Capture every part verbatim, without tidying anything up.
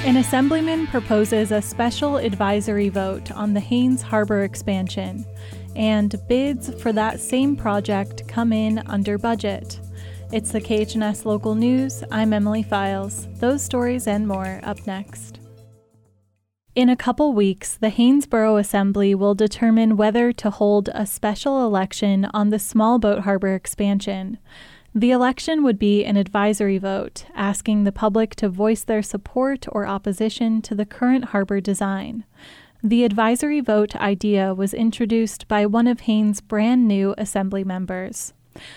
An assemblyman proposes a special advisory vote on the Haynes Harbor expansion, and bids for that same project come in under budget. It's the K H N S Local News. I'm Emily Files. Those stories and more up next. In a couple weeks, the Haynes Borough Assembly will determine whether to hold a special election on the small boat harbor expansion. The election would be an advisory vote, asking the public to voice their support or opposition to the current harbor design. The advisory vote idea was introduced by one of Haynes' brand new assembly members.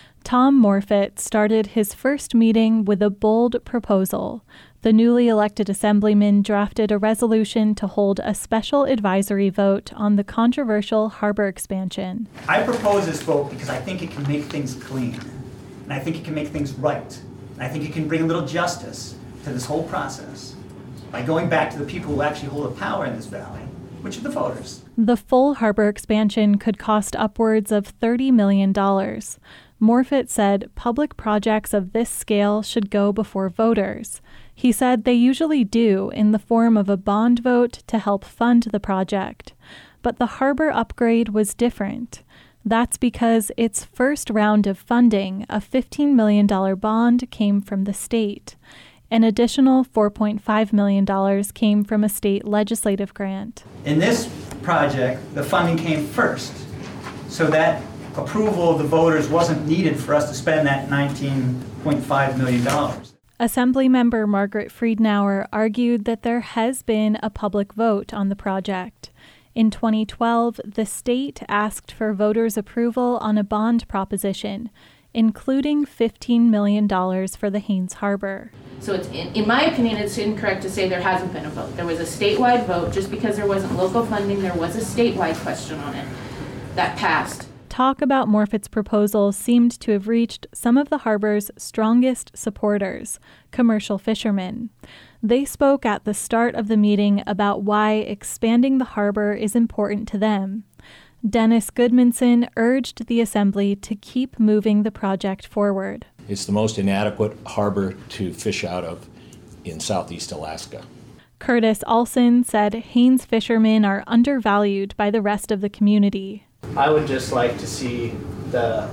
Tom Morfitt started his first meeting with a bold proposal. The newly elected assemblyman drafted a resolution to hold a special advisory vote on the controversial harbor expansion. I propose this vote because I think it can make things clean. And I think it can make things right. And I think it can bring a little justice to this whole process by going back to the people who actually hold the power in this valley, which are the voters. The full harbor expansion could cost upwards of thirty million dollars. Morfitt said public projects of this scale should go before voters. He said they usually do in the form of a bond vote to help fund the project. But the harbor upgrade was different. That's because its first round of funding, a fifteen million dollars bond, came from the state. An additional four point five million dollars came from a state legislative grant. In this project, the funding came first, so that approval of the voters wasn't needed for us to spend that nineteen point five million dollars. Assemblymember Margaret Friedenauer argued that there has been a public vote on the project. In twenty twelve, the state asked for voters' approval on a bond proposition, including fifteen million dollars for the Haynes Harbor. So it's in, in my opinion, it's incorrect to say there hasn't been a vote. There was a statewide vote. Just because there wasn't local funding, there was a statewide question on it that passed. Talk about Morfitt's proposal seemed to have reached some of the harbor's strongest supporters, commercial fishermen. They spoke at the start of the meeting about why expanding the harbor is important to them. Dennis Goodmanson urged the assembly to keep moving the project forward. It's the most inadequate harbor to fish out of in southeast Alaska. Curtis Olson said Haynes fishermen are undervalued by the rest of the community. I would just like to see the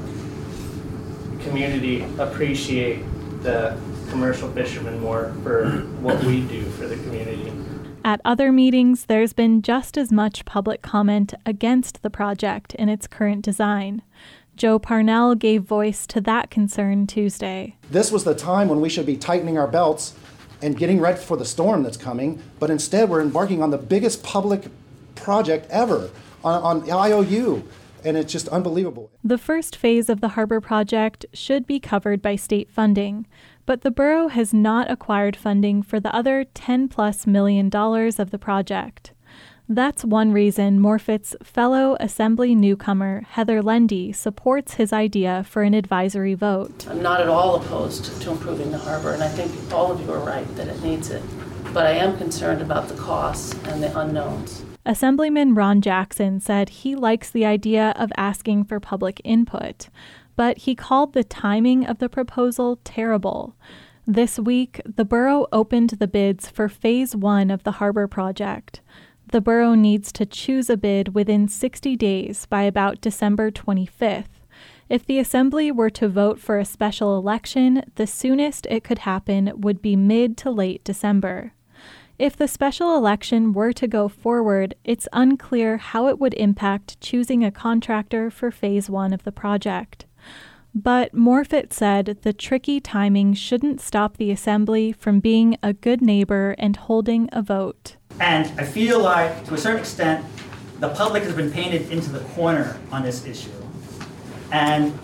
community appreciate the commercial fishermen more for what we do for the community. At other meetings, there's been just as much public comment against the project in its current design. Joe Parnell gave voice to that concern Tuesday. This was the time when we should be tightening our belts and getting ready for the storm that's coming, but instead we're embarking on the biggest public project ever on, on I O U, and it's just unbelievable. The first phase of the harbor project should be covered by state funding, but the borough has not acquired funding for the other ten plus million dollars of the project. That's one reason Morfitt's fellow assembly newcomer, Heather Lendy, supports his idea for an advisory vote. I'm not at all opposed to improving the harbor, and I think all of you are right that it needs it. But I am concerned about the costs and the unknowns. Assemblyman Ron Jackson said he likes the idea of asking for public input, but he called the timing of the proposal terrible. This week, the borough opened the bids for phase one of the harbor project. The borough needs to choose a bid within sixty days by about December twenty-fifth. If the assembly were to vote for a special election, the soonest it could happen would be mid to late December. If the special election were to go forward, it's unclear how it would impact choosing a contractor for phase one of the project. But Morfitt said the tricky timing shouldn't stop the assembly from being a good neighbor and holding a vote. And I feel like, to a certain extent, the public has been painted into the corner on this issue. And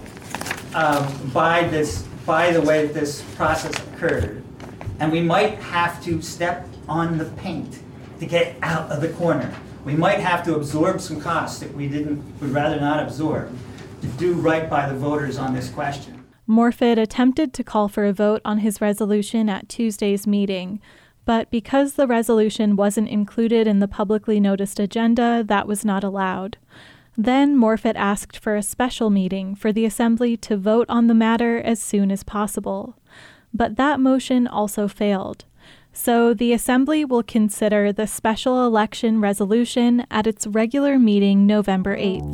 um, by this, by the way that this process occurred, and we might have to step on the paint to get out of the corner. We might have to absorb some costs that we didn't, would rather not absorb, to do right by the voters on this question. Morfitt attempted to call for a vote on his resolution at Tuesday's meeting, but because the resolution wasn't included in the publicly noticed agenda, that was not allowed. Then Morfitt asked for a special meeting for the assembly to vote on the matter as soon as possible. But that motion also failed. So the Assembly will consider the special election resolution at its regular meeting November eighth.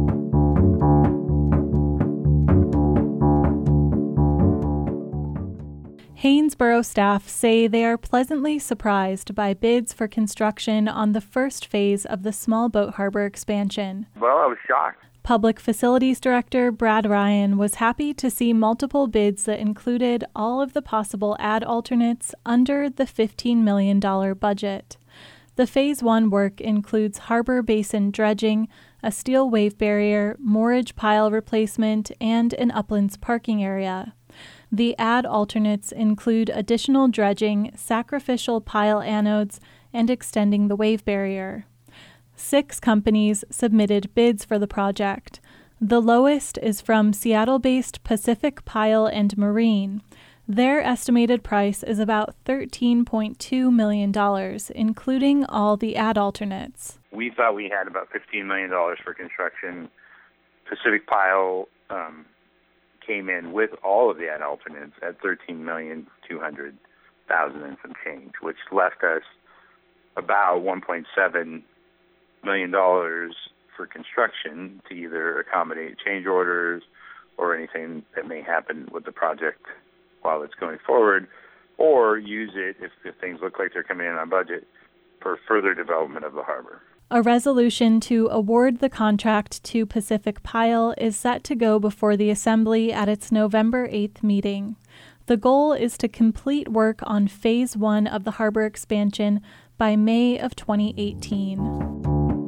Haines Borough staff say they are pleasantly surprised by bids for construction on the first phase of the small boat harbor expansion. Well, I was shocked. Public Facilities Director Brad Ryan was happy to see multiple bids that included all of the possible ad alternates under the fifteen million dollars budget. The Phase one work includes harbor basin dredging, a steel wave barrier, moorage pile replacement, and an uplands parking area. The ad alternates include additional dredging, sacrificial pile anodes, and extending the wave barrier. Six companies submitted bids for the project. The lowest is from Seattle-based Pacific Pile and Marine. Their estimated price is about thirteen point two million dollars, including all the ad alternates. We thought we had about fifteen million dollars for construction. Pacific Pile um, came in with all of the ad alternates at thirteen million two hundred thousand dollars and some change, which left us about one point seven million dollars for construction to either accommodate change orders or anything that may happen with the project while it's going forward, or use it if, if things look like they're coming in on budget for further development of the harbor. A resolution to award the contract to Pacific Pile is set to go before the Assembly at its November eighth meeting. The goal is to complete work on Phase one of the harbor expansion by May of twenty eighteen.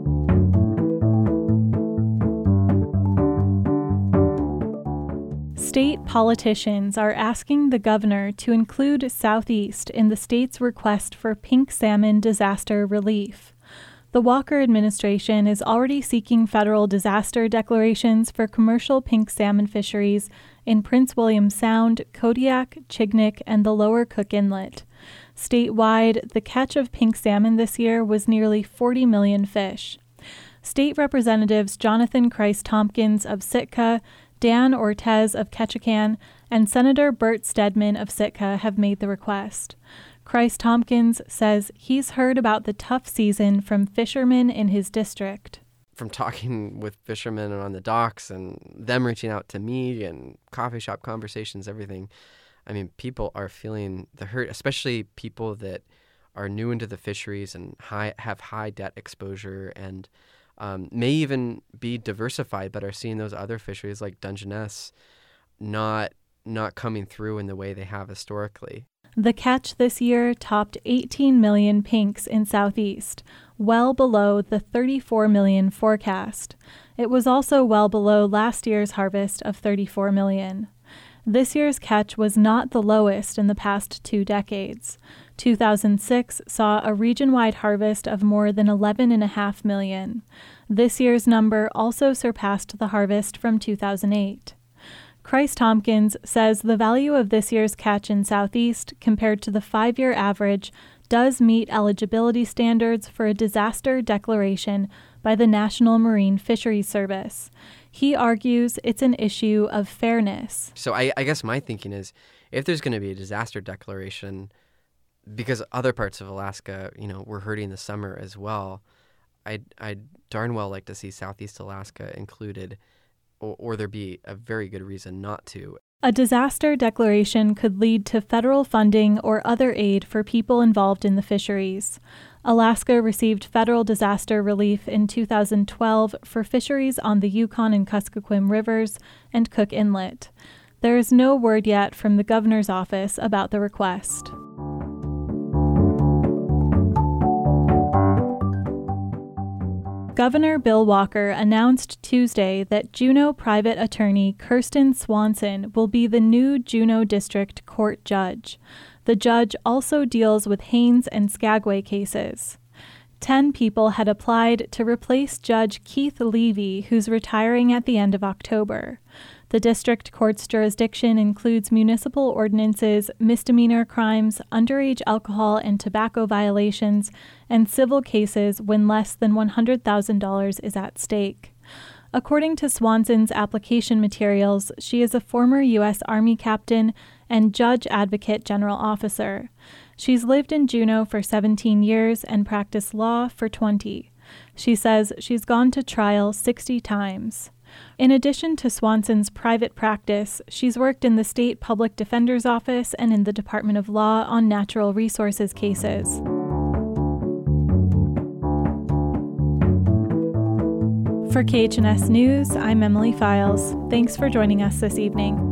State politicians are asking the governor to include Southeast in the state's request for pink salmon disaster relief. The Walker administration is already seeking federal disaster declarations for commercial pink salmon fisheries in Prince William Sound, Kodiak, Chignik, and the Lower Cook Inlet. Statewide, the catch of pink salmon this year was nearly forty million fish. State Representatives Jonathan Christ Tompkins of Sitka, Dan Ortez of Ketchikan, and Senator Bert Stedman of Sitka have made the request. Christ Tompkins says he's heard about the tough season from fishermen in his district. From talking with fishermen on the docks and them reaching out to me and coffee shop conversations, everything, I mean, people are feeling the hurt, especially people that are new into the fisheries and high, have high debt exposure and Um, may even be diversified, but are seeing those other fisheries like Dungeness not not coming through in the way they have historically. The catch this year topped eighteen million pinks in Southeast, well below the thirty-four million forecast. It was also well below last year's harvest of thirty-four million. This year's catch was not the lowest in the past two decades. two thousand six saw a region-wide harvest of more than eleven point five million. This year's number also surpassed the harvest from two thousand eight. Christ Tompkins says the value of this year's catch in Southeast compared to the five-year average does meet eligibility standards for a disaster declaration by the National Marine Fisheries Service. He argues it's an issue of fairness. So I, I guess my thinking is, if there's going to be a disaster declaration, because other parts of Alaska, you know, were hurting this summer as well, I'd, I'd darn well like to see Southeast Alaska included, or, or there be a very good reason not to. A disaster declaration could lead to federal funding or other aid for people involved in the fisheries. Alaska received federal disaster relief in two thousand twelve for fisheries on the Yukon and Kuskokwim rivers and Cook Inlet. There is no word yet from the governor's office about the request. Governor Bill Walker announced Tuesday that Juneau private attorney Kirsten Swanson will be the new Juneau District Court judge. The judge also deals with Haines and Skagway cases. Ten people had applied to replace Judge Keith Levy, who's retiring at the end of October. The district court's jurisdiction includes municipal ordinances, misdemeanor crimes, underage alcohol and tobacco violations, and civil cases when less than one hundred thousand dollars is at stake. According to Swanson's application materials, she is a former U S Army captain and Judge Advocate General Officer. She's lived in Juneau for seventeen years and practiced law for twenty. She says she's gone to trial sixty times. In addition to Swanson's private practice, she's worked in the State Public Defender's Office and in the Department of Law on natural resources cases. For K H N S News, I'm Emily Files. Thanks for joining us this evening.